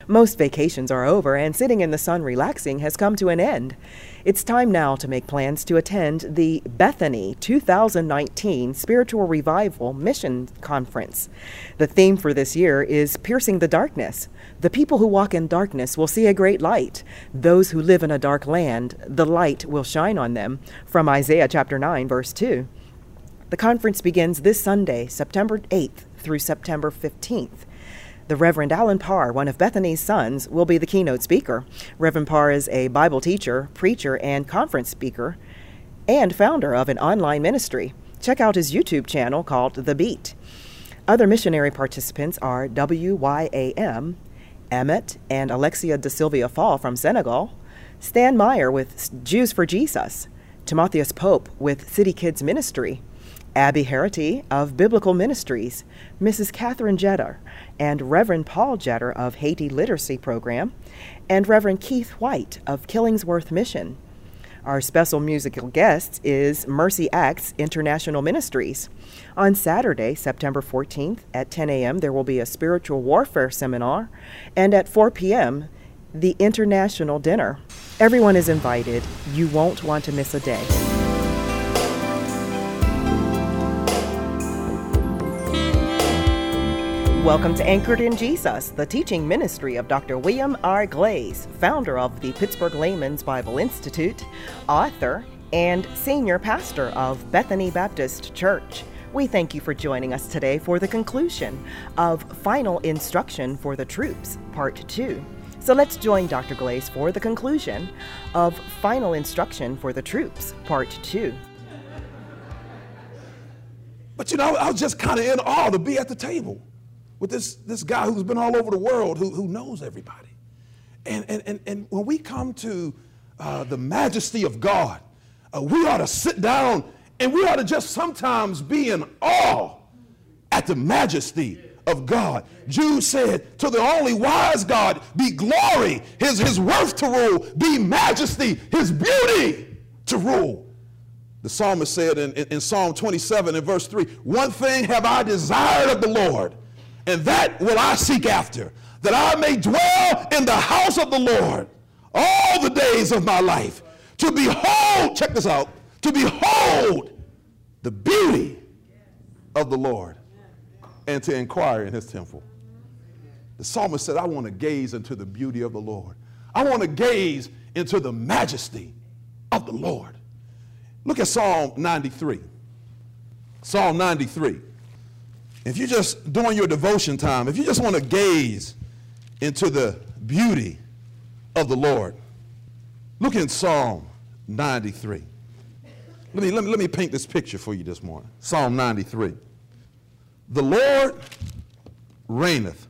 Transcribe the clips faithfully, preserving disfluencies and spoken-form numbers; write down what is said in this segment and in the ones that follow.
Most vacations are over, and sitting in the sun relaxing has come to an end. It's time now to make plans to attend the Bethany two thousand nineteen Spiritual Revival Mission Conference. The theme for this year is Piercing the Darkness. The people who walk in darkness will see a great light. Those who live in a dark land, the light will shine on them. From Isaiah chapter nine, verse two. The conference begins this Sunday, September eighth through September fifteenth. The Reverend Alan Parr, one of Bethany's sons, will be the keynote speaker. Reverend Parr is a Bible teacher, preacher, and conference speaker, and founder of an online ministry. Check out his YouTube channel called The Beat. Other missionary participants are W Y A M, Emmett and Alexia de Silvia Fall from Senegal, Stan Meyer with Jews for Jesus, Timotheus Pope with City Kids Ministry, Abby Harity of Biblical Ministries, Missus Catherine Jetter, and Reverend Paul Jetter of Haiti Literacy Program, and Reverend Keith White of Killingsworth Mission. Our special musical guest is Mercy Acts International Ministries. On Saturday, September fourteenth at ten a.m., there will be a spiritual warfare seminar, and at four p.m., the international dinner. Everyone is invited. You won't want to miss a day. Welcome to Anchored in Jesus, the teaching ministry of Doctor William R. Glaze, founder of the Pittsburgh Layman's Bible Institute, author, and senior pastor of Bethany Baptist Church. We thank you for joining us today for the conclusion of Final Instruction for the Troops, Part two. So let's join Doctor Glaze for the conclusion of Final Instruction for the Troops, Part two. But you know, I was just kind of in awe to be at the table with this, this guy who's been all over the world, who, who knows everybody. And, and, and, and when we come to uh, the majesty of God, uh, we ought to sit down and we ought to just sometimes be in awe at the majesty of God. Jude said, to the only wise God be glory, his, his worth to rule, be majesty, his beauty to rule. The psalmist said in, in, in Psalm twenty-seven and verse three, one thing have I desired of the Lord, and that will I seek after, that I may dwell in the house of the Lord all the days of my life, to behold, check this out, to behold the beauty of the Lord and to inquire in his temple. The psalmist said, I want to gaze into the beauty of the Lord. I want to gaze into the majesty of the Lord. Look at Psalm ninety-three. Psalm ninety-three. If you're just doing your devotion time, if you just want to gaze into the beauty of the Lord, look in Psalm ninety-three. Let me, let me, let me paint this picture for you this morning. Psalm ninety-three. The Lord reigneth.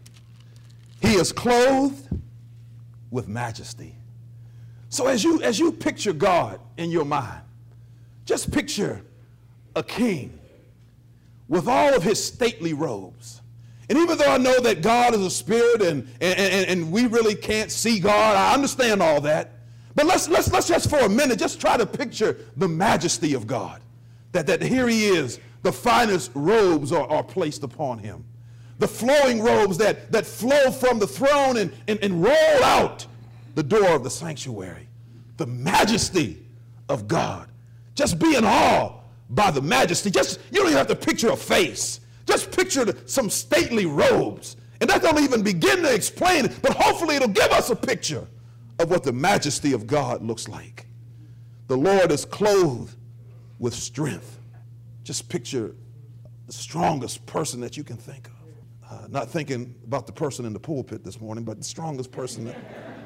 He is clothed with majesty. So as you, as you picture God in your mind, just picture a king with all of his stately robes. And even though I know that God is a spirit and, and, and, and we really can't see God, I understand all that. But let's, let's, let's just for a minute, just try to picture the majesty of God. That, that here he is, the finest robes are, are placed upon him. The flowing robes that, that flow from the throne and, and, and roll out the door of the sanctuary. The majesty of God. Just be in awe by the majesty. Just, you don't even have to picture a face. Just picture the, some stately robes. And that don't even begin to explain it, but hopefully it'll give us a picture of what the majesty of God looks like. The Lord is clothed with strength. Just picture the strongest person that you can think of. Uh, not thinking about the person in the pulpit this morning, but the strongest person that,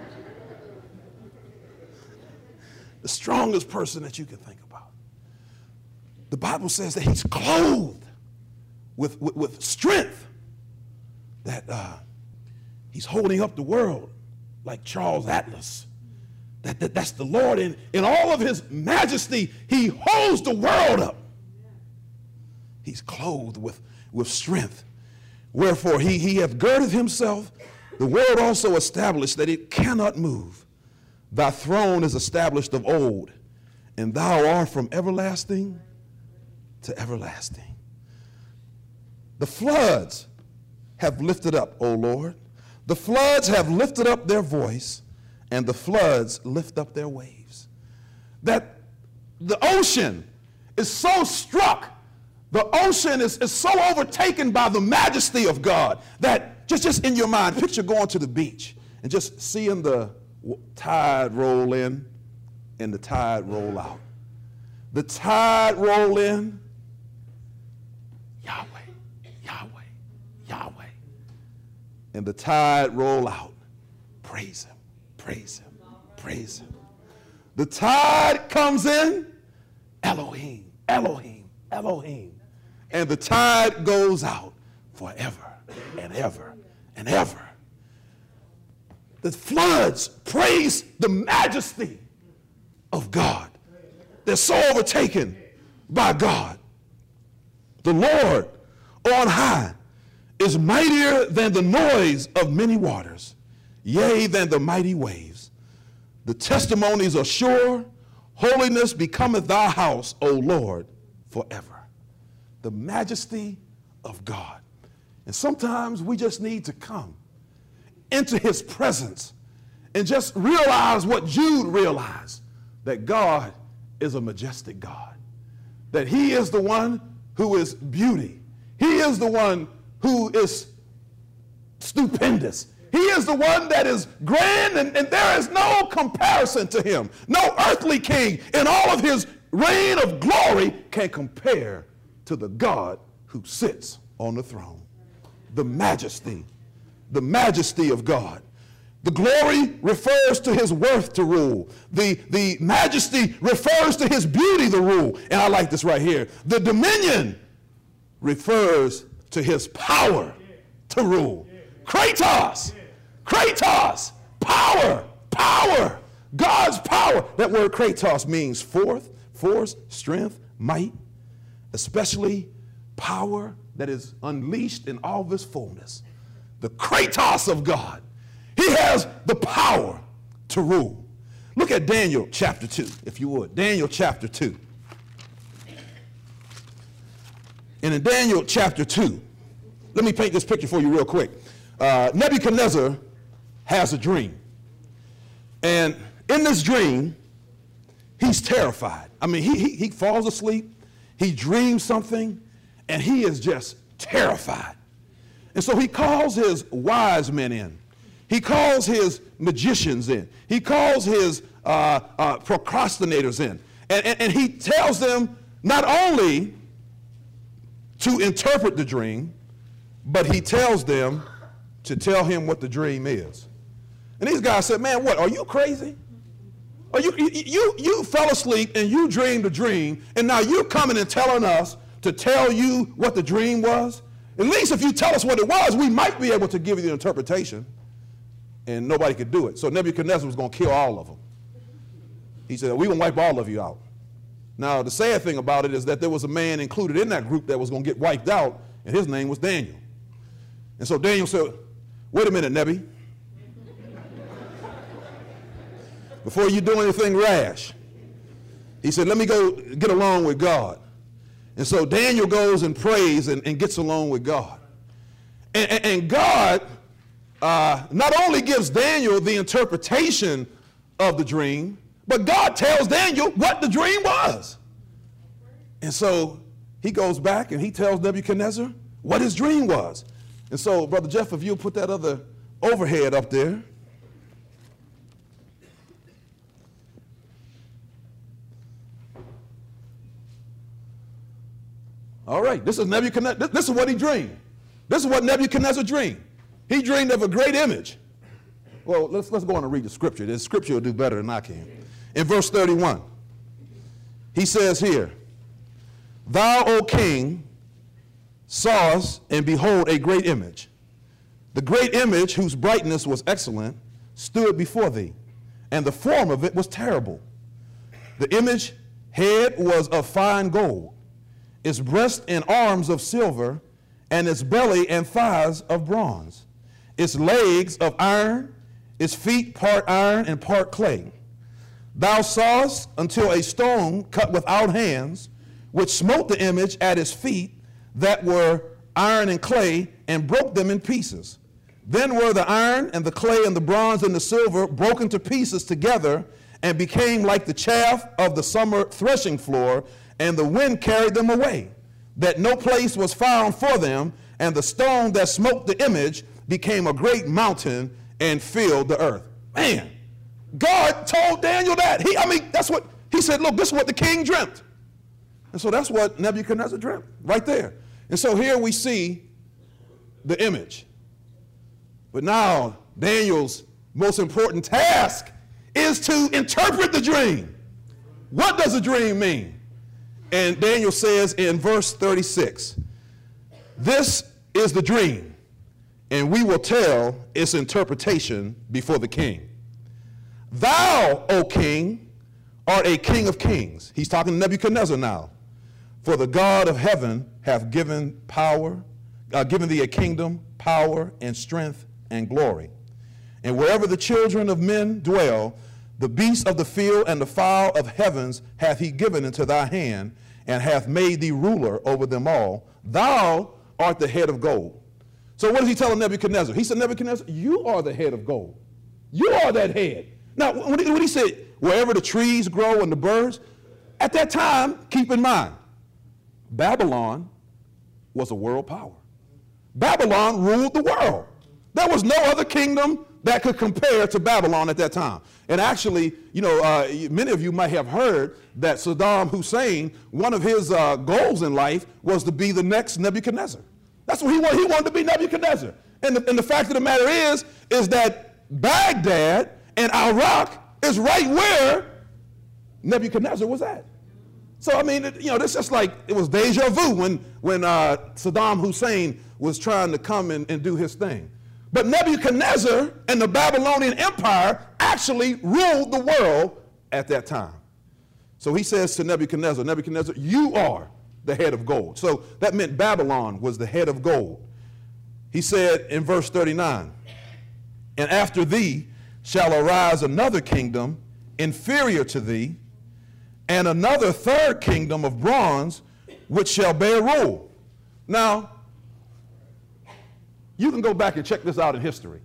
the strongest person that you can think about. The Bible says that he's clothed with, with, with strength, that uh, he's holding up the world like Charles Atlas. That, that, that's the Lord. In, in all of his majesty, he holds the world up. He's clothed with, with strength. Wherefore he, he hath girded himself. The word also established that it cannot move. Thy throne is established of old, and thou art from everlasting to everlasting. The floods have lifted up, O Lord. The floods have lifted up their voice, and the floods lift up their waves. That the ocean is so struck, the ocean is, is so overtaken by the majesty of God that just, just in your mind, picture going to the beach and just seeing the tide roll in and the tide roll out. The tide roll in, Yahweh, Yahweh, Yahweh. And the tide roll out. Praise him, praise him, praise him. The tide comes in, Elohim, Elohim, Elohim. And the tide goes out forever and ever and ever. The floods praise the majesty of God. They're so overtaken by God. The Lord on high is mightier than the noise of many waters, yea, than the mighty waves. The testimonies are sure. Holiness becometh thy house, O Lord, forever. The majesty of God. And sometimes we just need to come into his presence and just realize what Jude realized, that God is a majestic God, that he is the one who is beauty. He is the one who is stupendous. He is the one that is grand, and, and there is no comparison to him. No earthly king in all of his reign of glory can compare to the God who sits on the throne. The majesty, the majesty of God. The glory refers to his worth to rule. The, the majesty refers to his beauty to rule. And I like this right here. The dominion refers to his power to rule. Kratos, Kratos, power, power, God's power. That word Kratos means force, force, strength, might, especially power that is unleashed in all of its fullness. The Kratos of God. He has the power to rule. Look at Daniel chapter two, if you would. Daniel chapter two. And in Daniel chapter two, let me paint this picture for you real quick. Uh, Nebuchadnezzar has a dream. And in this dream, he's terrified. I mean, he, he, he falls asleep, he dreams something, and he is just terrified. And so he calls his wise men in. He calls his magicians in. He calls his uh, uh, procrastinators in. And, and, and he tells them not only to interpret the dream, but he tells them to tell him what the dream is. And these guys said, man, what, are you crazy? Are you, you, you fell asleep and you dreamed a dream, and now you're coming and telling us to tell you what the dream was? At least if you tell us what it was, we might be able to give you the interpretation. And nobody could do it. So Nebuchadnezzar was going to kill all of them. He said, we're going to wipe all of you out. Now, the sad thing about it is that there was a man included in that group that was going to get wiped out, and his name was Daniel. And so Daniel said, wait a minute, Nebi. Before you do anything rash, he said, let me go get along with God. And so Daniel goes and prays and, and gets along with God. And, and, and God uh, not only gives Daniel the interpretation of the dream, but God tells Daniel what the dream was. And so he goes back and he tells Nebuchadnezzar what his dream was. And so, Brother Jeff, if you'll put that other overhead up there. All right, this is Nebuchadnezzar. This is what he dreamed. This is what Nebuchadnezzar dreamed. He dreamed of a great image. Well, let's, let's go on and read the scripture. The scripture will do better than I can. In verse thirty-one, he says here, thou, O king, sawest, and behold, a great image. The great image, whose brightness was excellent, stood before thee, and the form of it was terrible. The image head was of fine gold, its breast and arms of silver, and its belly and thighs of bronze, its legs of iron, its feet part iron and part clay. Thou sawest until a stone cut without hands, which smote the image at his feet, that were iron and clay, and broke them in pieces. Then were the iron and the clay and the bronze and the silver broken to pieces together and became like the chaff of the summer threshing floor, and the wind carried them away, that no place was found for them, and the stone that smote the image became a great mountain and filled the earth. Man, God told Daniel that. He, I mean, that's what, he said, look, this is what the king dreamt. And so that's what Nebuchadnezzar dreamt, right there. And so here we see the image. But now Daniel's most important task is to interpret the dream. What does a dream mean? And Daniel says in verse thirty-six, this is the dream, and we will tell its interpretation before the king. Thou, O king, art a king of kings. He's talking to Nebuchadnezzar now. For the God of heaven hath given power, uh, given thee a kingdom, power, and strength, and glory. And wherever the children of men dwell, the beasts of the field and the fowl of heavens hath he given into thy hand, and hath made thee ruler over them all. Thou art the head of gold. So what is he telling Nebuchadnezzar? He said, Nebuchadnezzar, you are the head of gold. You are that head. Now, when he, when he said, wherever the trees grow and the birds, at that time, keep in mind, Babylon was a world power. Babylon ruled the world. There was no other kingdom that could compare to Babylon at that time. And actually, you know, uh, many of you might have heard that Saddam Hussein, one of his uh, goals in life was to be the next Nebuchadnezzar. That's what he wanted. He wanted to be Nebuchadnezzar. And the, and the fact of the matter is, is that Baghdad and Iraq is right where Nebuchadnezzar was at. So, I mean, it, you know, this just like, it was deja vu when, when uh, Saddam Hussein was trying to come and, and do his thing. But Nebuchadnezzar and the Babylonian Empire actually ruled the world at that time. So he says to Nebuchadnezzar, Nebuchadnezzar, you are the head of gold. So that meant Babylon was the head of gold. He said in verse thirty-nine, and after thee shall arise another kingdom inferior to thee, and another third kingdom of bronze, which shall bear rule. Now, you can go back and check this out in history.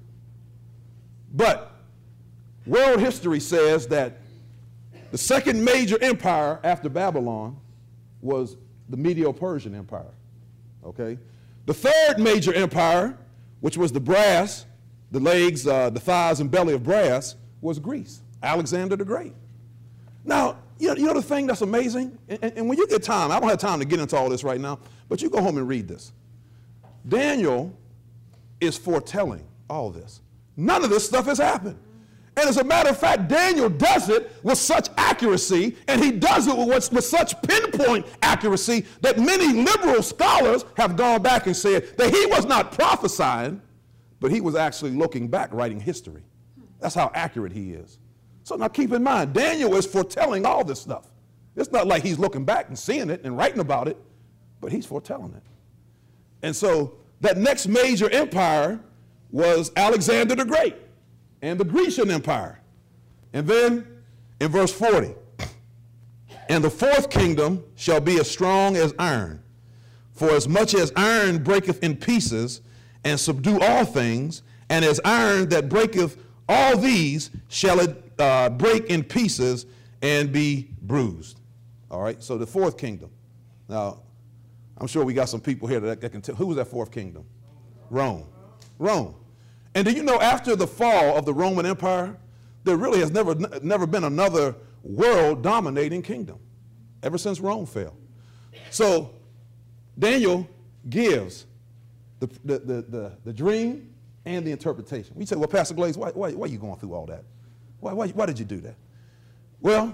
But world history says that the second major empire after Babylon was the Medo-Persian Empire, okay? The third major empire, which was the brass, the legs, uh, the thighs and belly of brass, was Greece, Alexander the Great. Now, you know, you know the thing that's amazing? And, and, and when you get time, I don't have time to get into all this right now, but you go home and read this. Daniel is foretelling all this. None of this stuff has happened. And as a matter of fact, Daniel does it with such accuracy, and he does it with, with such pinpoint accuracy that many liberal scholars have gone back and said that he was not prophesying, but he was actually looking back, writing history. That's how accurate he is. So now keep in mind, Daniel is foretelling all this stuff. It's not like he's looking back and seeing it and writing about it, but he's foretelling it. And so that next major empire was Alexander the Great and the Grecian Empire. And then in verse forty, and the fourth kingdom shall be as strong as iron, for as much as iron breaketh in pieces and subdue all things, and as iron that breaketh all these shall it uh, break in pieces and be bruised. All right, so the fourth kingdom. Now, I'm sure we got some people here that, that can tell. Who was that fourth kingdom? Rome. Rome. And do you know, after the fall of the Roman Empire, there really has never, never been another world-dominating kingdom ever since Rome fell. So Daniel gives the, the, the, the, the dream and the interpretation. We say, well, Pastor Glaze, why, why, why are you going through all that? Why, why, why did you do that? Well,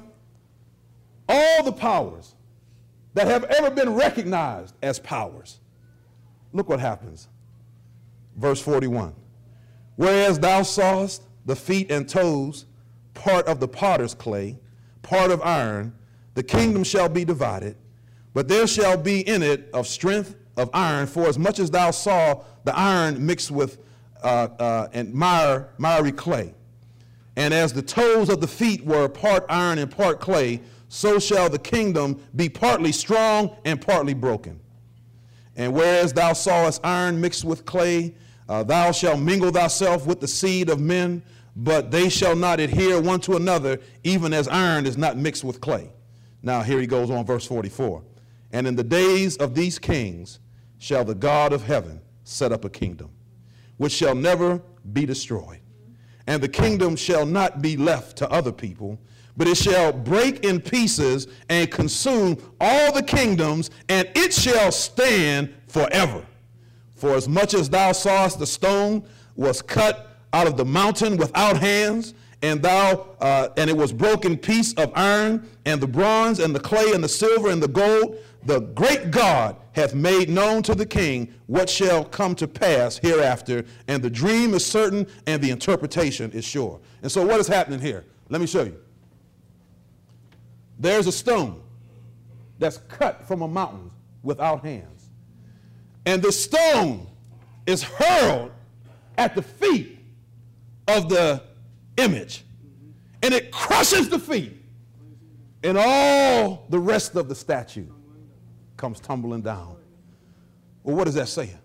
all the powers that have ever been recognized as powers, look what happens. Verse forty-one. Whereas thou sawest the feet and toes, part of the potter's clay, part of iron, the kingdom shall be divided, but there shall be in it of strength of iron, for as much as thou saw the iron mixed with uh, uh, and mire, miry clay. And as the toes of the feet were part iron and part clay, so shall the kingdom be partly strong and partly broken. And whereas thou sawest iron mixed with clay, Uh, thou shalt mingle thyself with the seed of men, but they shall not adhere one to another, even as iron is not mixed with clay. Now here he goes on, verse forty-four. And in the days of these kings shall the God of heaven set up a kingdom, which shall never be destroyed. And the kingdom shall not be left to other people, but it shall break in pieces and consume all the kingdoms, and it shall stand forever. For as much as thou sawest the stone was cut out of the mountain without hands, and thou uh, and it was broken piece of iron, and the bronze, and the clay, and the silver, and the gold, the great God hath made known to the king what shall come to pass hereafter, and the dream is certain, and the interpretation is sure. And so what is happening here? Let me show you. There's a stone that's cut from a mountain without hands. And the stone is hurled at the feet of the image. And it crushes the feet. And all the rest of the statue comes tumbling down. Well, what is that saying?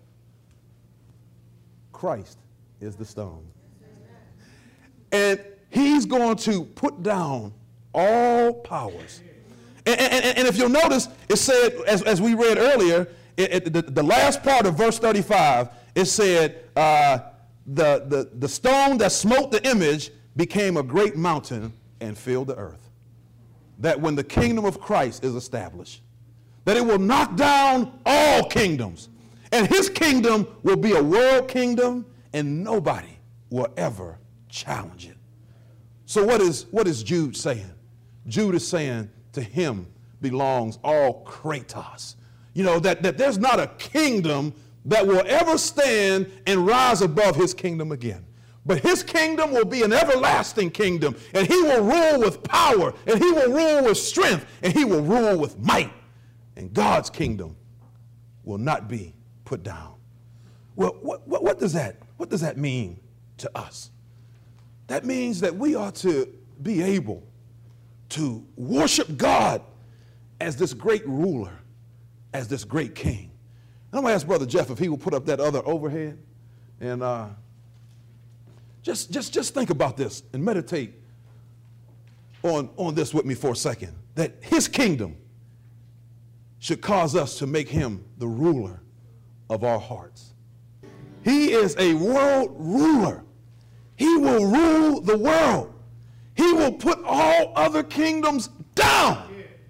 Christ is the stone. And he's going to put down all powers. And, and, and if you'll notice, it said, as, as we read earlier, it, it, the, the last part of verse thirty-five, it said, uh, the, the, the stone that smote the image became a great mountain and filled the earth. That when the kingdom of Christ is established, that it will knock down all kingdoms. And his kingdom will be a world kingdom, and nobody will ever challenge it. So what is, what is Jude saying? Jude is saying to him belongs all kratos. You know, that, that there's not a kingdom that will ever stand and rise above his kingdom again. But his kingdom will be an everlasting kingdom, and he will rule with power, and he will rule with strength, and he will rule with might. And God's kingdom will not be put down. Well, what, what, what does that, what does that mean to us? That means that we ought to be able to worship God as this great ruler, as this great king. And I'm going to ask Brother Jeff if he will put up that other overhead. And uh, just, just, just think about this and meditate on, on this with me for a second. That his kingdom should cause us to make him the ruler of our hearts. He is a world ruler. He will rule the world. He will put all other kingdoms down.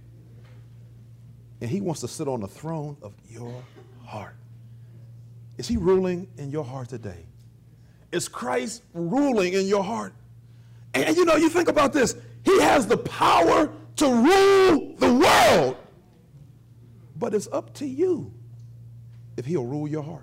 And he wants to sit on the throne of your heart. Is he ruling in your heart today? Is Christ ruling in your heart? And, and you know, you think about this. He has the power to rule the world. But it's up to you if he'll rule your heart.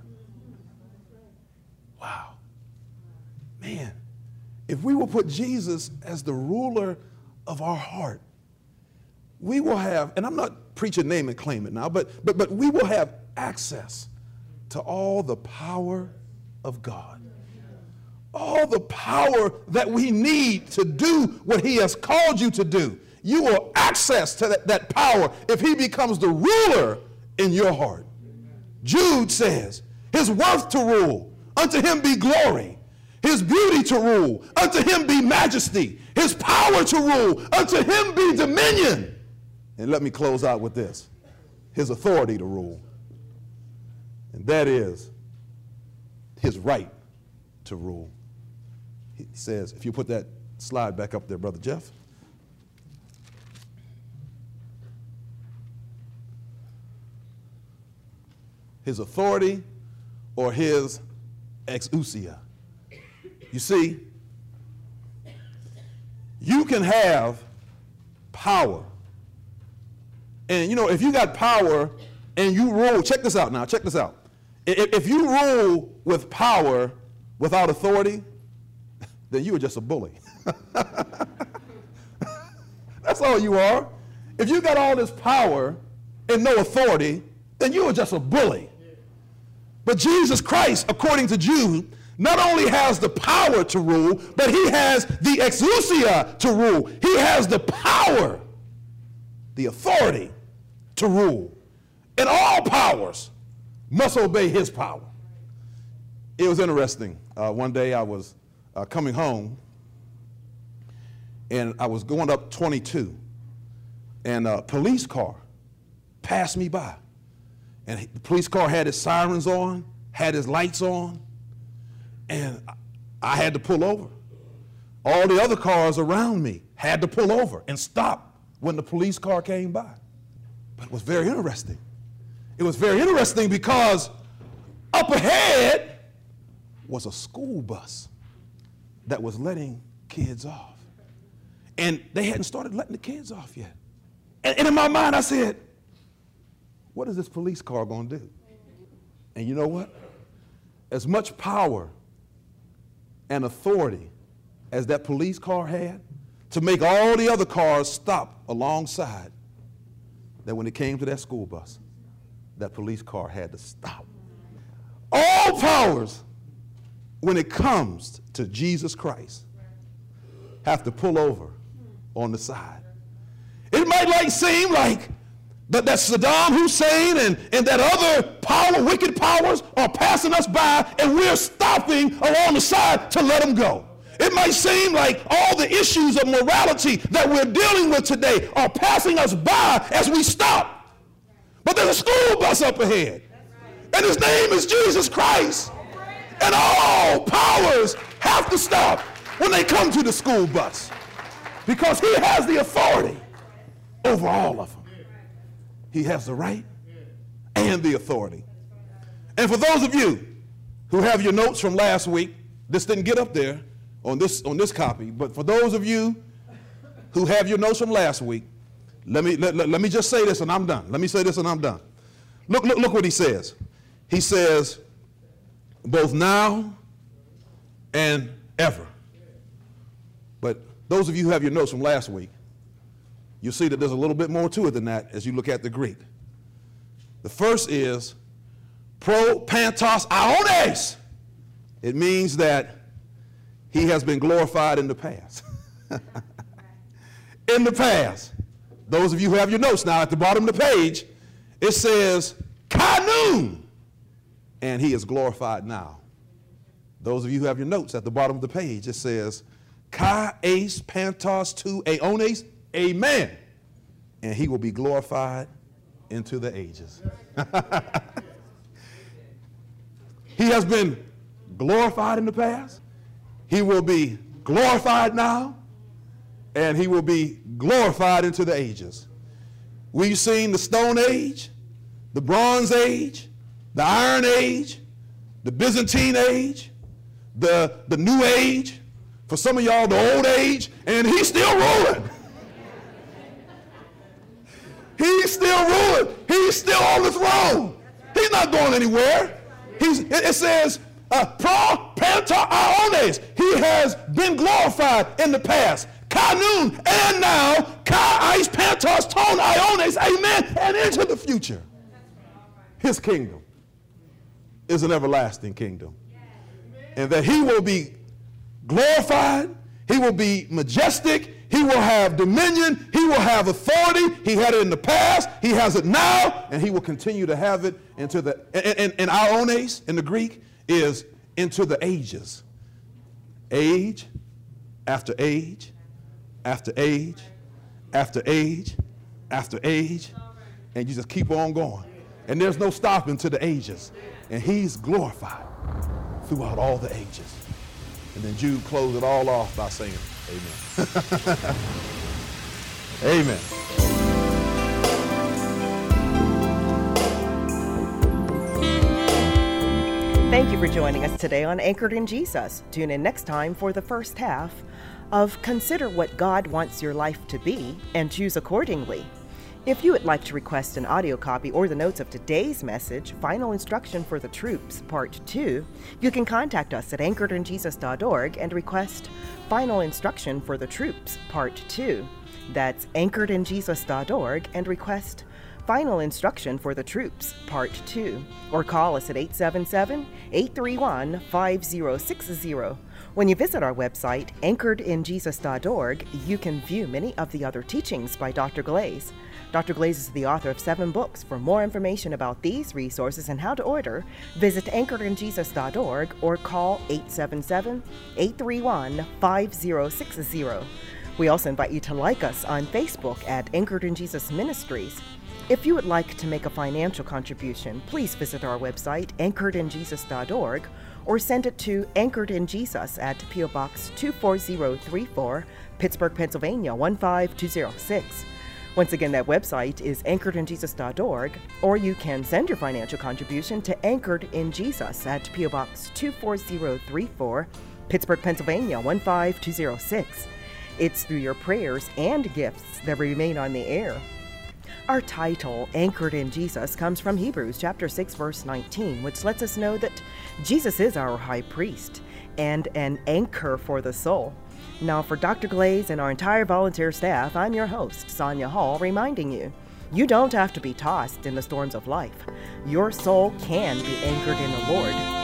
Wow. Man, if we will put Jesus as the ruler of our heart, we will have, and I'm not preaching name and claim it now, but, but, but we will have access to all the power of God. All the power that we need to do what he has called you to do. You will access to that, that power if he becomes the ruler in your heart. Jude says, his worth to rule, unto him be glory. His beauty to rule, unto him be majesty. His power to rule, unto him be dominion. And let me close out with this. His authority to rule. And that is his right to rule. He says, if you put that slide back up there, Brother Jeff. His authority or his exousia. You see, you can have power. And, you know, if you got power and you rule, check this out now, check this out. If, if you rule with power without authority, then you are just a bully. That's all you are. If you got all this power and no authority, then you are just a bully. But Jesus Christ, according to Jude, not only has the power to rule, but he has the exousia to rule. He has the power, the authority to rule. And all powers must obey his power. It was interesting. Uh, one day I was uh, coming home, and I was going up twenty-two, and a police car passed me by. And the police car had its sirens on, had its lights on, and I had to pull over. All the other cars around me had to pull over and stop when the police car came by. But it was very interesting. It was very interesting because up ahead was a school bus that was letting kids off. And they hadn't started letting the kids off yet. And, and in my mind, I said, what is this police car going to do? And you know what? As much power and authority as that police car had to make all the other cars stop alongside, that when it came to that school bus, that police car had to stop. All powers, when it comes to Jesus Christ, have to pull over on the side. It might like seem like that, that Saddam Hussein and, and that other power, wicked powers are passing us by and we're stopping along the side to let them go. It might seem like all the issues of morality that we're dealing with today are passing us by as we stop. But there's a school bus up ahead, and his name is Jesus Christ. And all powers have to stop when they come to the school bus because he has the authority over all of them. He has the right and the authority. And for those of you who have your notes from last week, this didn't get up there on this on this copy, but for those of you who have your notes from last week, let me let, let, let me just say this and I'm done. Let me say this and I'm done. Look, look, look what he says. He says, both now and ever. But those of you who have your notes from last week, you'll see that there's a little bit more to it than that as you look at the Greek. The first is pro pantos aiones. It means that he has been glorified in the past. In the past. Those of you who have your notes now, at the bottom of the page, it says kanun, and he is glorified now. Those of you who have your notes, at the bottom of the page, it says ka ace pantos tu aiones, amen, and he will be glorified into the ages. He has been glorified in the past. He will be glorified now, and he will be glorified into the ages. We've seen the Stone Age, the Bronze Age, the Iron Age, the Byzantine Age, the, the New Age, for some of y'all, the Old Age, and he's still ruling. He's still ruling. He's still on the throne. He's not going anywhere. He's, it, it says, uh, pro panta aiones. He has been glorified in the past. Kanun, and now, ka ais pantos ton aiones, amen, and into the future. His kingdom is an everlasting kingdom. And that he will be glorified, he will be majestic, he will have dominion, he will have authority. He had it in the past, he has it now, and he will continue to have it into the, and, and, and aiones in the Greek is into the ages. Age after age, after age, after age, after age, and you just keep on going. And there's no stopping to the ages. And he's glorified throughout all the ages. And then Jude closed it all off by saying, amen. Amen. Thank you for joining us today on Anchored in Jesus. Tune in next time for the first half of Consider What God Wants Your Life to Be and Choose Accordingly. If you would like to request an audio copy or the notes of today's message, Final Instruction for the Troops, Part two, you can contact us at anchored in jesus dot org and request Final Instruction for the Troops, Part two. That's anchored in jesus dot org and request Final Instruction for the Troops, Part two. Or call us at eight seven seven, eight three one, five zero six zero. When you visit our website, anchored in jesus dot org, you can view many of the other teachings by Doctor Glaze. Doctor Glaze is the author of seven books. For more information about these resources and how to order, visit anchored in jesus dot org or call eight seven seven, eight three one, five zero six zero. We also invite you to like us on Facebook at Anchored in Jesus Ministries. If you would like to make a financial contribution, please visit our website, anchored in jesus dot org, or send it to Anchored in Jesus at P O Box two four zero three four, Pittsburgh, Pennsylvania one five two zero six. Once again, that website is anchored in jesus dot org, or you can send your financial contribution to Anchored in Jesus at P O Box two four zero three four, Pittsburgh, Pennsylvania one five two zero six. It's through your prayers and gifts that remain on the air. Our title, Anchored in Jesus, comes from Hebrews chapter six, verse nineteen, which lets us know that Jesus is our high priest and an anchor for the soul. Now, for Doctor Glaze and our entire volunteer staff, I'm your host, Sonia Hall, reminding you, you don't have to be tossed in the storms of life. Your soul can be anchored in the Lord.